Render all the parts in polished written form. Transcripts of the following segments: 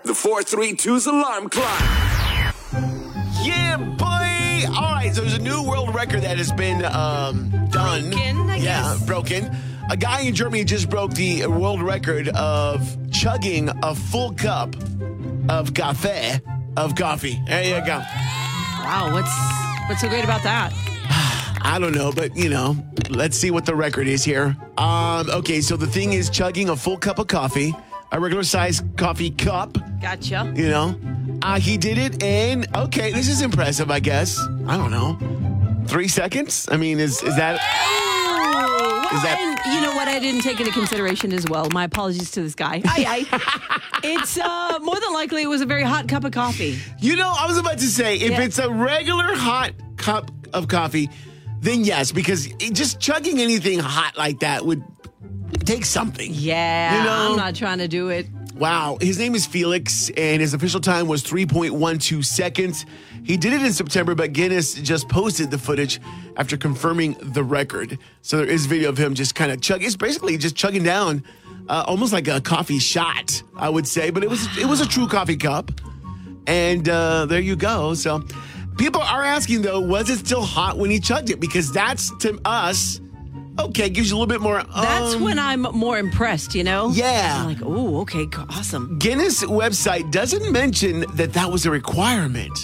The 432's alarm clock. Yeah, boy. All right, so there's a new world record that has been done. Broken, I guess. Broken. A guy in Germany just broke the world record of chugging a full cup of coffee. There you go. Wow, what's so great about that? I don't know, but, let's see what the record is here. Okay, so the thing is chugging a full cup of coffee, a regular-sized coffee cup. Gotcha. He did it in, okay, this is impressive, I guess. I don't know. 3 seconds? I mean, is that... And you know what? I didn't take into consideration as well. My apologies to this guy. It's more than likely it was a very hot cup of coffee. I was about to say, if it's a regular hot cup of coffee, then yes, because just chugging anything hot like that would take something. Yeah, I'm not trying to do it. Wow. His name is Felix, and his official time was 3.12 seconds. He did it in September, but Guinness just posted the footage after confirming the record. So there is video of him just kind of chugging. It's basically just chugging down, almost like a coffee shot, I would say. But it was a true coffee cup. And there you go. So people are asking, though, was it still hot when he chugged it? Because that's, to us... Okay, gives you a little bit more... That's when I'm more impressed, Yeah. I'm like, oh, okay, awesome. Guinness website doesn't mention that was a requirement.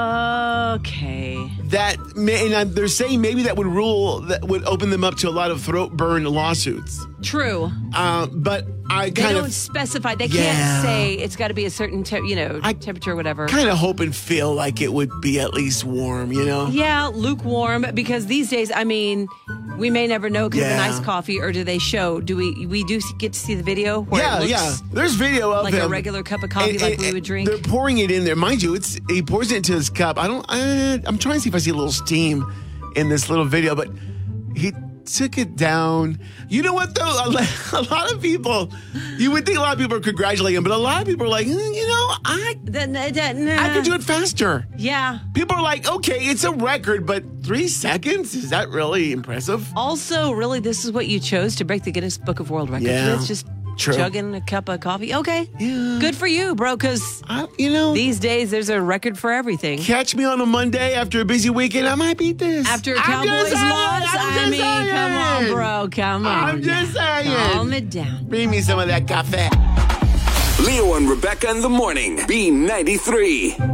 Okay. And they're saying maybe that would open them up to a lot of throat burn lawsuits. True. But they don't specify. They can't say it's got to be a certain temperature or whatever. Kind of hope and feel like it would be at least warm, Yeah, lukewarm, because these days, I mean, we may never know because of the nice coffee, or do they show? Do we do get to see the video? Where it looks There's video of like him. a regular cup of coffee we would drink. They're pouring it in there. Mind you, he pours it into his cup. I'm trying to see if I see a little steam in this little video, but he took it down. You know what, though? A lot of people, you would think a lot of people are congratulating him, but a lot of people are like, I could do it faster. Yeah. People are like, okay, it's a record, but 3 seconds? Is that really impressive? Also, really, this is what you chose to break the Guinness Book of World Records. Yeah. It's just True. chugging a cup of coffee. Okay. Yeah. Good for you, bro, because these days there's a record for everything. Catch me on a Monday after a busy weekend. I might beat this. After Cowboys loss, come on, bro. Come on. I'm just saying. Calm it down. Bring me some of that cafe. Leo and Rebecca in the morning. B93.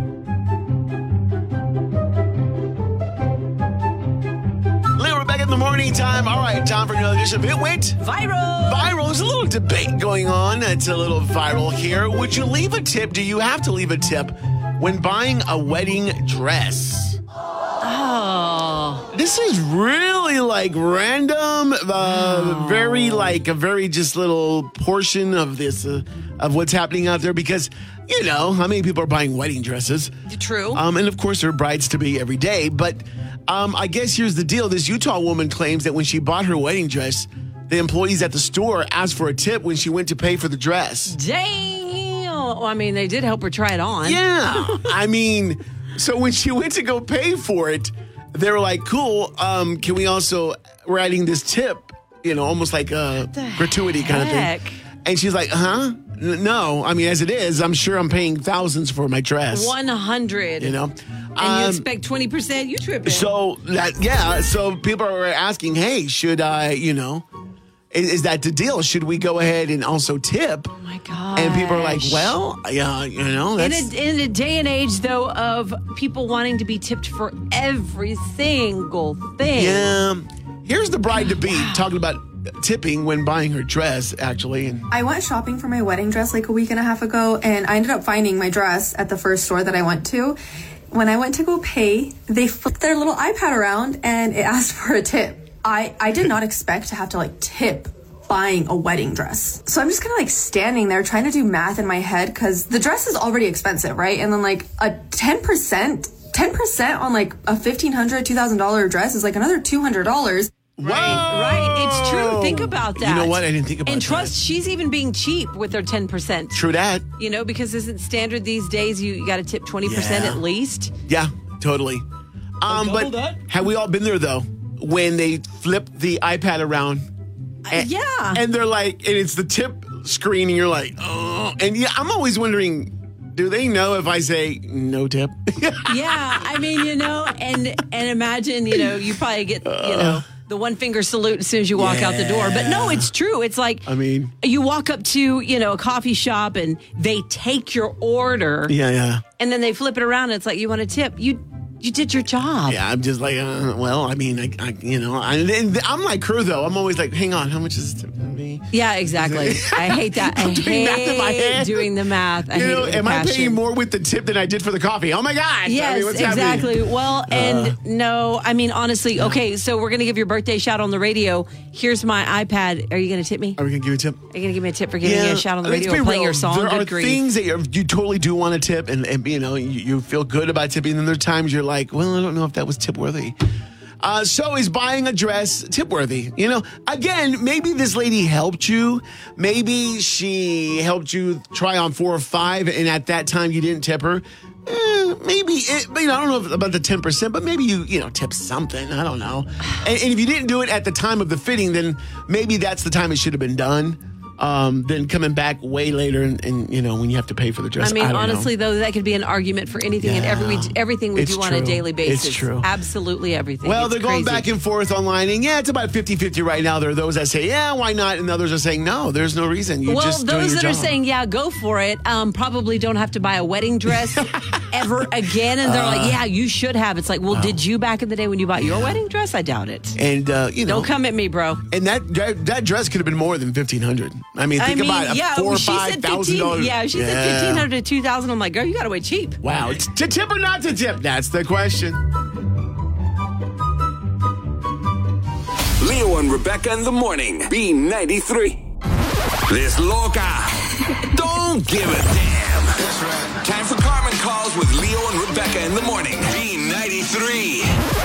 In the morning time. All right, time for another edition of It Went Viral. There's a little debate going on. It's a little viral here. Would you leave a tip? Do you have to leave a tip when buying a wedding dress? Oh. This is really random, very a very just little portion of this, of what's happening out there because, how many people are buying wedding dresses? True. And of course, there are brides-to-be every day, but I guess here's the deal. This Utah woman claims that when she bought her wedding dress, the employees at the store asked for a tip when she went to pay for the dress. Damn. Well, I mean, they did help her try it on. Yeah. I mean, so when she went to go pay for it, they were like, cool, can we also, we're adding this tip, almost like a gratuity kind of thing. And she's like, no. I mean, as it is, I'm sure I'm paying thousands for my dress. 100. And you expect 20%, you tripping. So so people are asking, hey, should I, is that the deal? Should we go ahead and also tip? Oh my God. And people are like, well, yeah, that's... In a day and age, though, of people wanting to be tipped for every single thing. Yeah. Here's the bride-to-be talking about tipping when buying her dress, actually. I went shopping for my wedding dress like a week and a half ago, and I ended up finding my dress at the first store that I went to. When I went to go pay, they flipped their little iPad around and it asked for a tip. I did not expect to have to tip buying a wedding dress. So I'm just kind of standing there trying to do math in my head because the dress is already expensive, right? And then a 10% on a $1,500, $2,000 dress is another $200. Right. It's true. Think about that. You know what? I didn't think about that. And trust, she's even being cheap with her 10%. True that. Because isn't standard these days you got to tip 20% at least? Yeah, totally. But have we all been there, though, when they flip the iPad around? Yeah. And they're and it's the tip screen, and you're like, oh. And I'm always wondering, do they know if I say no tip? Yeah, I mean, and imagine, you probably get, the one finger salute as soon as you walk out the door. But no, it's true. It's like, you walk up to, a coffee shop and they take your order. Yeah. And then they flip it around and it's like, you want a tip? You did your job. Yeah, I'm just like, I'm like her though. I'm always like, hang on, how much is this to me? Yeah, exactly. I hate that. I hate doing the math. I hate it with am passion. I paying more with the tip than I did for the coffee? Oh my gosh. Yes, what's exactly. happening? Well, and no, I mean, honestly, okay, so we're going to give your birthday shout on the radio. Here's my iPad. Are you going to tip me? Are we going to give you a tip? Are you going to give me a tip for giving me a shout on the radio or playing your song? There are things that you totally do want to tip and you feel good about tipping. And then there are times you're like, well, I don't know if that was tip worthy. So is buying a dress tip worthy? Again, maybe this lady helped you. Maybe she helped you try on 4 or 5, and at that time you didn't tip her. Maybe, I don't know about the 10%, but maybe you tip something. I don't know. And if you didn't do it at the time of the fitting, then maybe that's the time it should have been done. Then coming back way later and when you have to pay for the dress. I mean, honestly, though, that could be an argument for anything and everything we do on a daily basis. It's true. Absolutely everything. Well, they're going back and forth online, and it's about 50-50 right now. There are those that say, yeah, why not? And others are saying, no, there's no reason. Those that are saying, yeah, go for it, probably don't have to buy a wedding dress ever again. And they're like, yeah, you should have. It's like, well, did you back in the day when you bought your wedding dress? I doubt it. And, don't come at me, bro. And that dress could have been more than $1,500. I mean, think about $4,000 or $5,000. Yeah, she said $1,500 to $2,000. I'm like, girl, you got to wait cheap. Wow. To tip or not to tip? That's the question. Leo and Rebecca in the morning. B93. This loca. Don't give a damn. That's right. Time for Carmen Calls with Leo and Rebecca in the morning. B93.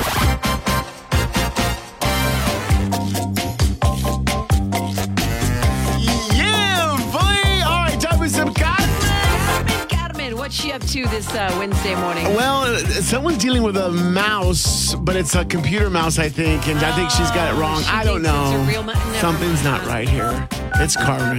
What's she up to this Wednesday morning? Well, someone's dealing with a mouse, but it's a computer mouse, I think, and I think she's got it wrong. I don't know. It's a real Something's not right here. It's Carmen.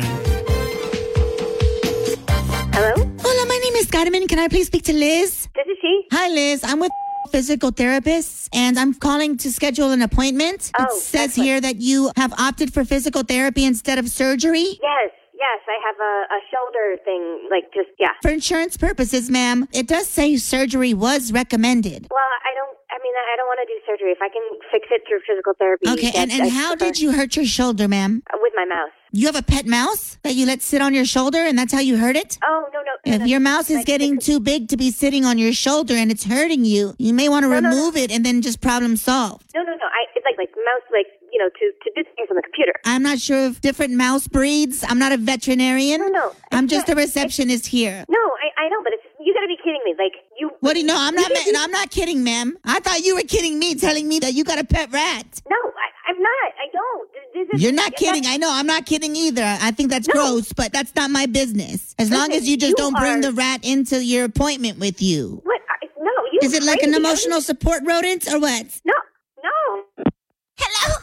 Hello? Hola, my name is Carmen. Can I please speak to Liz? This is she. Hi, Liz. I'm with physical therapists, and I'm calling to schedule an appointment. Oh, it says here that you have opted for physical therapy instead of surgery. Yes, I have a shoulder thing, For insurance purposes, ma'am, it does say surgery was recommended. Well, I don't want to do surgery. If I can fix it through physical therapy. Okay, and how did you hurt your shoulder, ma'am? With my mouse. You have a pet mouse that you let sit on your shoulder, and that's how you hurt it? Oh, no. If your mouse is getting too big to be sitting on your shoulder and it's hurting you, you may want to remove it and then just problem solved. No. It's like mouse, to do things on the computer. I'm not sure of different mouse breeds. I'm not a veterinarian. No. I'm just a receptionist here. No, I know, but you gotta be kidding me. What do you know? I'm not kidding, ma'am. I thought you were kidding me, telling me that you got a pet rat. No, I'm not. I don't. You're not kidding. I know. I'm not kidding either. I think that's gross, but that's not my business. As long as you just don't bring the rat into your appointment with you. What? No, you. Is it like an emotional support rodent or what? No. Hello?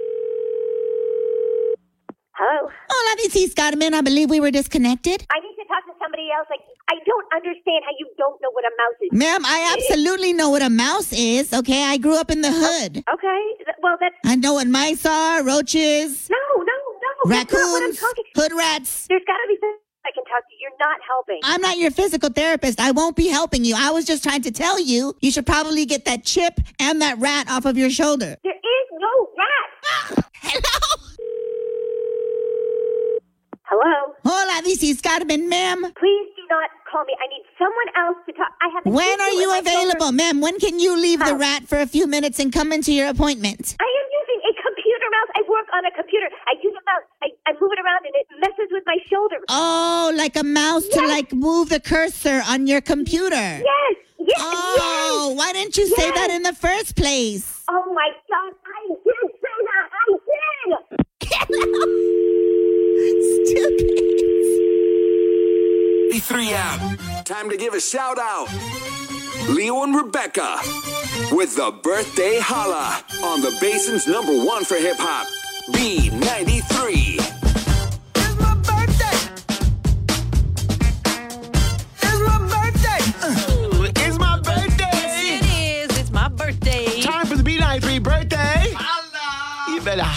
Hello? Hola, this is Carmen. I believe we were disconnected. I need to talk to somebody else. I don't understand how you don't know what a mouse is. Ma'am, I absolutely know what a mouse is, okay? I grew up in the hood. Okay. Well, that's... I know what mice are, roaches. No. Raccoons, That's not what I'm talking. hood rats. There's got to be something I can talk to. You're not helping. I'm not your physical therapist. I won't be helping you. I was just trying to tell you, you should probably get that chip and that rat off of your shoulder. There is no rat. Hello? Hello? Hola, this is Carmen, ma'am. Please do not call me. I need someone else to talk. I have. When are you available, ma'am? When can you leave the rat for a few minutes and come into your appointment? I am using a computer mouse. I work on a computer. I use a mouse. I move it around and it messes with my shoulder. Oh, like a mouse to move the cursor on your computer. Yes. Oh, why didn't you say that in the first place? Oh my God, I did say that. I did. Stupid. 3 app. Time to give a shout out. Leo and Rebecca with the Birthday Holla on the Basin's #1 for hip hop. B93. It's my birthday. It's my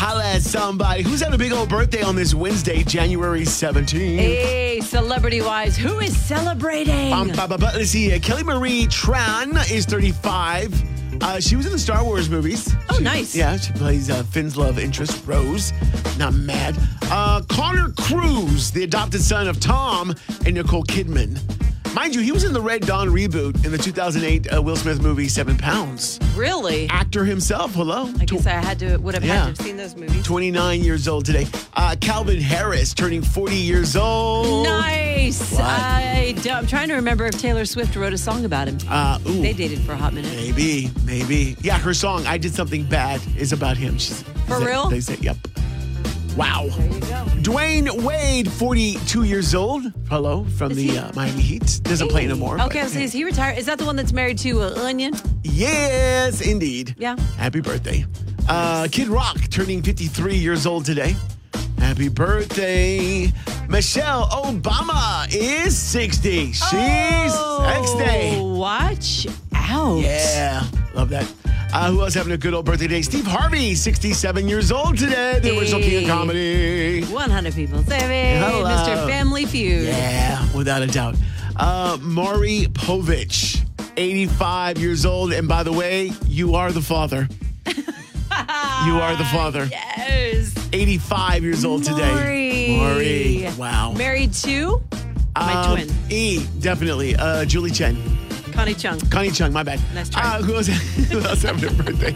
Holla at somebody. Who's having a big old birthday on this Wednesday, January 17th? Hey, celebrity-wise, who is celebrating? Let's see. Kelly Marie Tran is 35. She was in the Star Wars movies. Oh, nice. Yeah, she plays Finn's love interest, Rose. Not mad. Connor Cruz, the adopted son of Tom and Nicole Kidman. Mind you, he was in the Red Dawn reboot in the 2008 Will Smith movie, 7 Pounds. Really? Actor himself, hello. I guess I would have had to have seen those movies. 29 years old today. Calvin Harris turning 40 years old. Nice. I'm trying to remember if Taylor Swift wrote a song about him. They dated for a hot minute. Maybe. Yeah, her song, I Did Something Bad, is about him. For real? They say, yep. Wow. There you go. Dwayne Wade, 42 years old. Hello, from the Miami Heat. Doesn't play anymore. Okay, so is he retired? Is that the one that's married to Onion? Yes, indeed. Yeah. Happy birthday. Kid Rock turning 53 years old today. Happy birthday. Michelle Obama is 60. She's X-Day. Watch out. Yeah, love that. Who else having a good old birthday today? Steve Harvey, 67 years old today. The original king of comedy. 100 people saving. Hello. Mr. Family Feud. Yeah, without a doubt. Maury Povich, 85 years old. And by the way, you are the father. You are the father. Yes. 85 years old today. Maury. Wow. Married to my twin. Definitely. Julie Chen. Connie Chung. Connie Chung, my bad. Nice try. Who else having a birthday?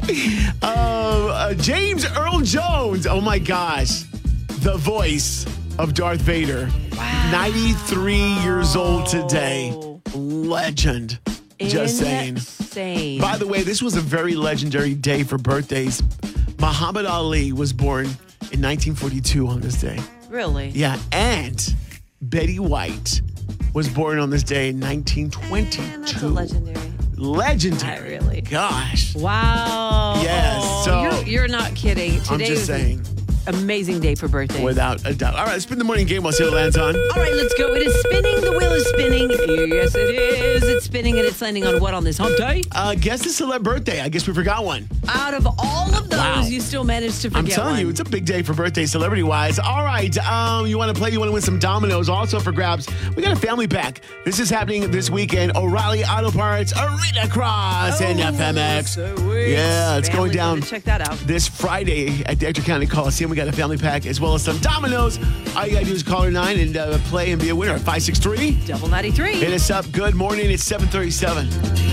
James Earl Jones. Oh my gosh. The voice of Darth Vader. Wow. 93 years old today. Legend. Just saying. Insane. By the way, this was a very legendary day for birthdays. Muhammad Ali was born in 1942 on this day. Really? Yeah, and Betty White was born on this day in 1922. Man, that's a legendary. Legendary. Not really. Gosh. Wow. Yes. So you're not kidding. I'm just saying. Amazing day for birthdays. Without a doubt. All right, spin the morning game while Sarah lands on. All right, let's go. It is spinning. The wheel is spinning. Yes, it is. It's spinning, and it's landing on what on this hump day? Guess the celeb birthday. I guess we forgot one. Out of all of those, you still managed to forget I'm telling you, it's a big day for birthday celebrity-wise. All right, you want to play? You want to win some Dominoes? Also for grabs, we got a family pack. This is happening this weekend. O'Reilly Auto Parts, Arena Cross, and FMX. Yeah, it's going down. Check that out. This Friday at the Ector County Coliseum. We got a family pack as well as some Dominoes. All you got to do is call her 9 and play and be a winner at 563-93. Hit us up. Good morning. It's 7:37.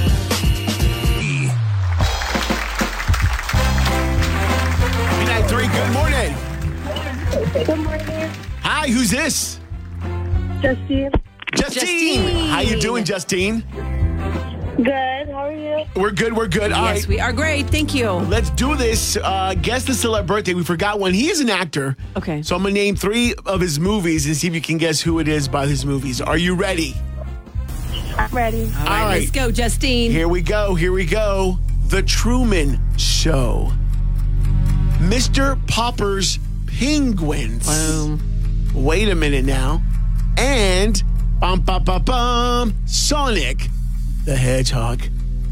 Good morning. Good morning. Hi, who's this? Justine. Justine. How you doing, Justine? Good. How are you? We're good. All yes, right. we are great. Thank you. Let's do this. Guess the celeb birthday. We forgot one. He is an actor. Okay. So I'm going to name 3 of his movies and see if you can guess who it is by his movies. Are you ready? I'm ready. All right, let's go, Justine. Here we go. The Truman Show. Mr. Popper's Penguins. Boom. Wait a minute now. And Sonic the Hedgehog.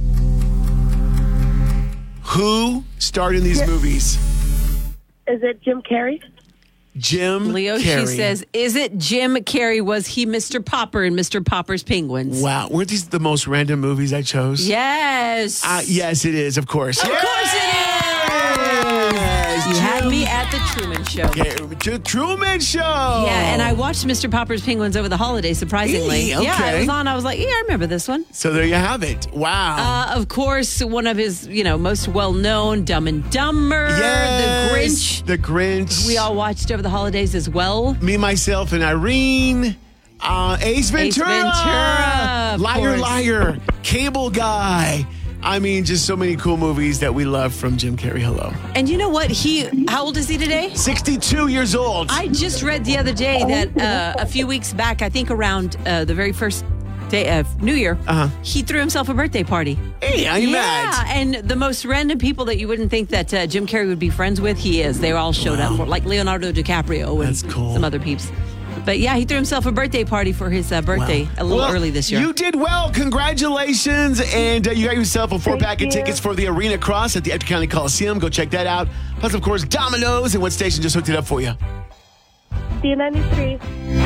Who starred in these movies? Is it Jim Carrey? Jim Leo, Carrey. she says, is it Jim Carrey? Was he Mr. Popper in Mr. Popper's Penguins? Wow. Weren't these the most random movies I chose? Yes. Yes, it is, of course. Of course it is. You had me at the Truman Show. Okay, Truman Show. Yeah, and I watched Mr. Popper's Penguins over the holidays, surprisingly. Okay. Yeah, it was on. I was like, yeah, I remember this one. So there you have it. Wow. Of course, one of his, most well-known, Dumb and Dumber, yes, The Grinch. The Grinch. We all watched over the holidays as well. Me, Myself, and Irene. Ace Ventura. Liar. Cable Guy. I mean, just so many cool movies that we love from Jim Carrey. Hello. And you know what? How old is he today? 62 years old. I just read the other day that a few weeks back, I think around the very first day of New Year, he threw himself a birthday party. Hey, are you mad? Yeah, and the most random people that you wouldn't think that Jim Carrey would be friends with, he is. They all showed up, like Leonardo DiCaprio and That's cool. some other peeps. But yeah, he threw himself a birthday party for his birthday a little early this year. You did well. Congratulations. And you got yourself a 4-pack of tickets for the Arena Cross at the Ector County Coliseum. Go check that out. Plus, of course, Domino's. And what station just hooked it up for you? B93.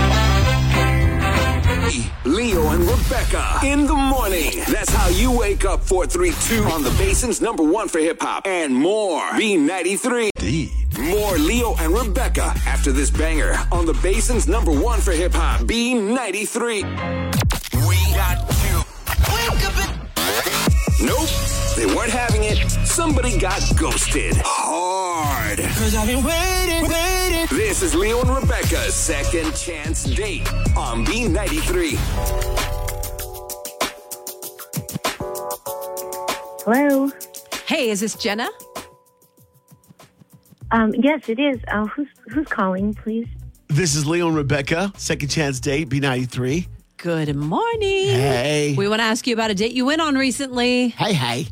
Leo and Rebecca in the morning. That's how you wake up 432 on the Basin's #1 for hip hop and more. B93. More Leo and Rebecca after this banger on the Basin's #1 for hip hop. B93. We got you. Wake up and... Nope. They weren't having it. Somebody got ghosted. Hard. 'Cause I've been waiting. This is Leo and Rebecca's second chance date on B93. Hello. Hey, is this Jenna? Yes, it is. Who's calling, please? This is Leo and Rebecca, second chance date, B93. Good morning. Hey. We want to ask you about a date you went on recently. Hey.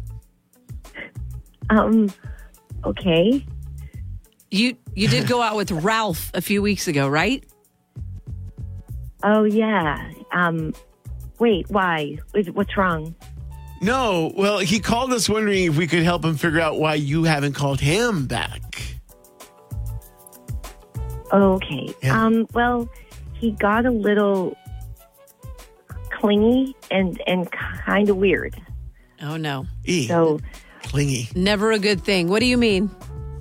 Okay. You did go out with Ralph a few weeks ago, right? Oh, yeah. Wait, why? What's wrong? No, well, he called us wondering if we could help him figure out why you haven't called him back. Okay. Yeah. Well, he got a little clingy and kind of weird. Oh, no. So clingy. Never a good thing. What do you mean?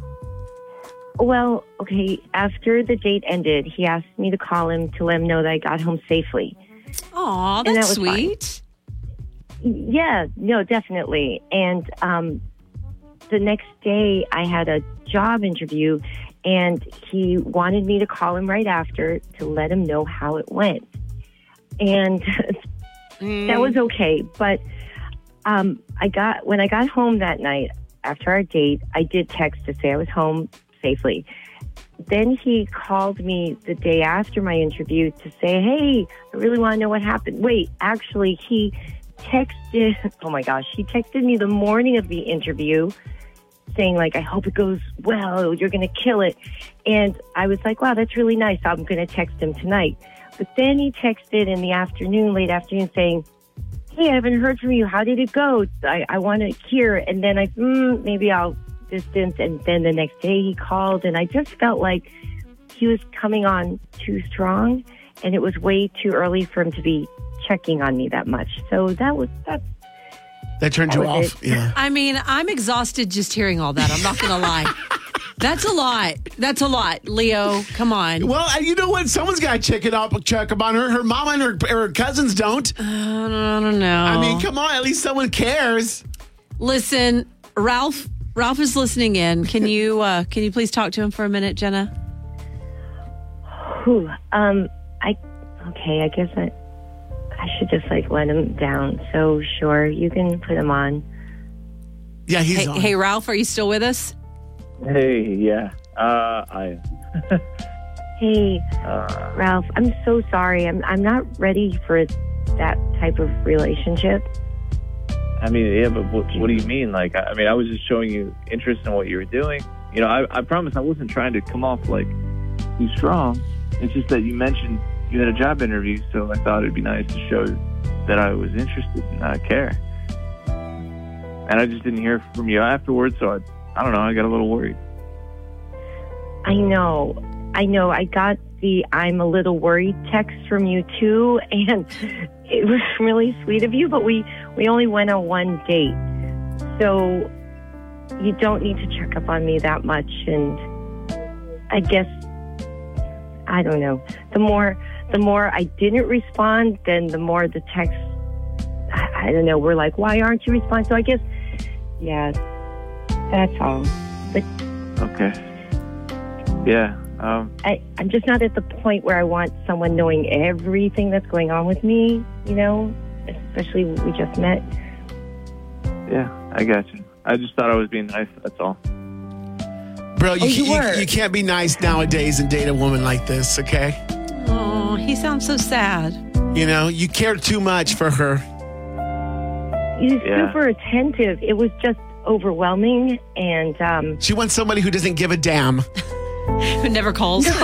Well, okay, after the date ended, he asked me to call him to let him know that I got home safely. Aw, And that's that was sweet. Yeah, no, definitely. And the next day, I had a job interview, and he wanted me to call him right after to let him know how it went. And that was okay. But when I got home that night after our date, I did text to say I was home safely. Then he called me the day after my interview to say, hey, I really want to know what happened. Wait, actually, he texted me the morning of the interview saying, like, I hope it goes well, you're going to kill it. And I was like, wow, that's really nice. I'm going to text him tonight. But then he texted in the afternoon, late afternoon, saying, hey, I haven't heard from you. How did it go? I want to hear. And then maybe I'll distance. And then the next day he called, and I just felt like he was coming on too strong, and it was way too early for him to be checking on me that much. So that turned you off. Yeah. I mean, I'm exhausted just hearing all that. I'm not going to lie. That's a lot. That's a lot, Leo. Come on. Well, you know what? Someone's got to check up on her. Her mama and her cousins don't. I don't know. I mean, come on. At least someone cares. Listen, Ralph is listening in. Can you please talk to him for a minute, Jenna? I guess I should just let him down. So sure, you can put him on. Yeah, he's on. Hey, Ralph, are you still with us? Hey, yeah, I am. Hey, Ralph, I'm so sorry. I'm not ready for that type of relationship. I mean, yeah, but what do you mean? I was just showing you interest in what you were doing. You know, I promise I wasn't trying to come off too strong. It's just that you mentioned you had a job interview, so I thought it'd be nice to show that I was interested and I care. And I just didn't hear from you afterwards, so I don't know, I got a little worried. I know. I got the I'm a little worried text from you too, and it was really sweet of you, but we only went on one date. So you don't need to check up on me that much, and I guess, I don't know. The more I didn't respond, then the more the text, I don't know, we're like, why aren't you responding? So I guess, yeah, that's all. But okay. Yeah. I'm just not at the point where I want someone knowing everything that's going on with me, especially we just met. Yeah, I got you. I just thought I was being nice, that's all. Bro, you can't be nice nowadays and date a woman like this, okay? Oh, he sounds so sad. You care too much for her. He's super attentive. It was just overwhelming, and she wants somebody who doesn't give a damn. Who never calls. No,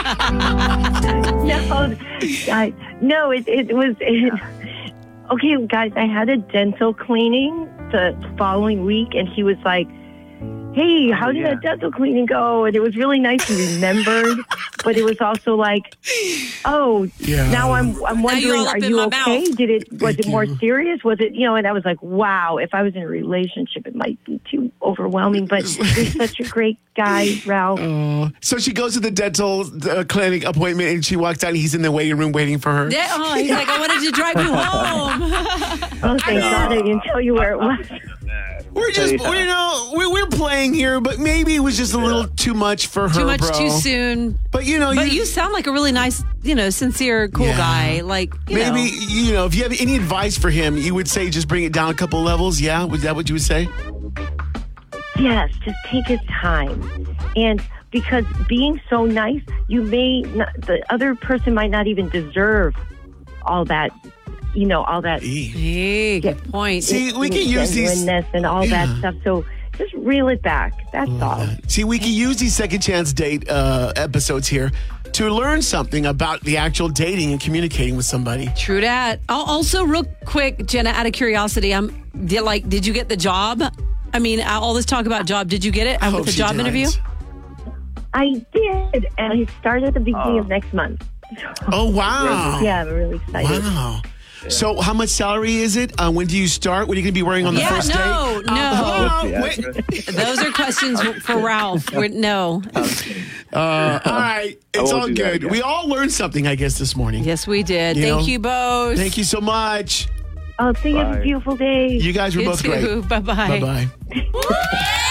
guys, no, it was. Okay, guys, I had a dental cleaning the following week, and he was like, hey, how did that dental cleaning go? And it was really nice he remembered, but it was also like, now I'm wondering, are you okay? Was it more serious? Was it, and I was like, wow, if I was in a relationship, it might be too overwhelming, but you're such a great guy, Ralph. So she goes to the dental clinic appointment and she walks out and he's in the waiting room waiting for her. Yeah, he's like, I wanted to drive you home. Oh, thank God I didn't tell you where it was. We're just, we're playing here, but maybe it was just a little too much for her, Too much, bro. too soon. But, you sound like a really nice, sincere, cool guy. Like, maybe, if you have any advice for him, you would say just bring it down a couple levels. Yeah? Was that what you would say? Yes, just take his time. And because being so nice, the other person might not even deserve all that. All that. Good point. See, we can use these and all that stuff. So just reel it back. That's all. See, we can use these second chance date episodes here to learn something about the actual dating and communicating with somebody. True that. Also, real quick, Jenna, out of curiosity, did you get the job? I mean, all this talk about job, did you get it with the job interview? I did, and I start at the beginning of next month. Oh, wow. Yeah, I'm really excited. Wow. So how much salary is it? When do you start? What are you going to be wearing on the first date? No. Those are questions for Ralph. No. All right. It's all good. We all learned something, I guess, this morning. Yes, we did. Thank you both. Thank you so much. Oh, see you. Have a beautiful day. You guys were both great. Bye-bye. Bye-bye.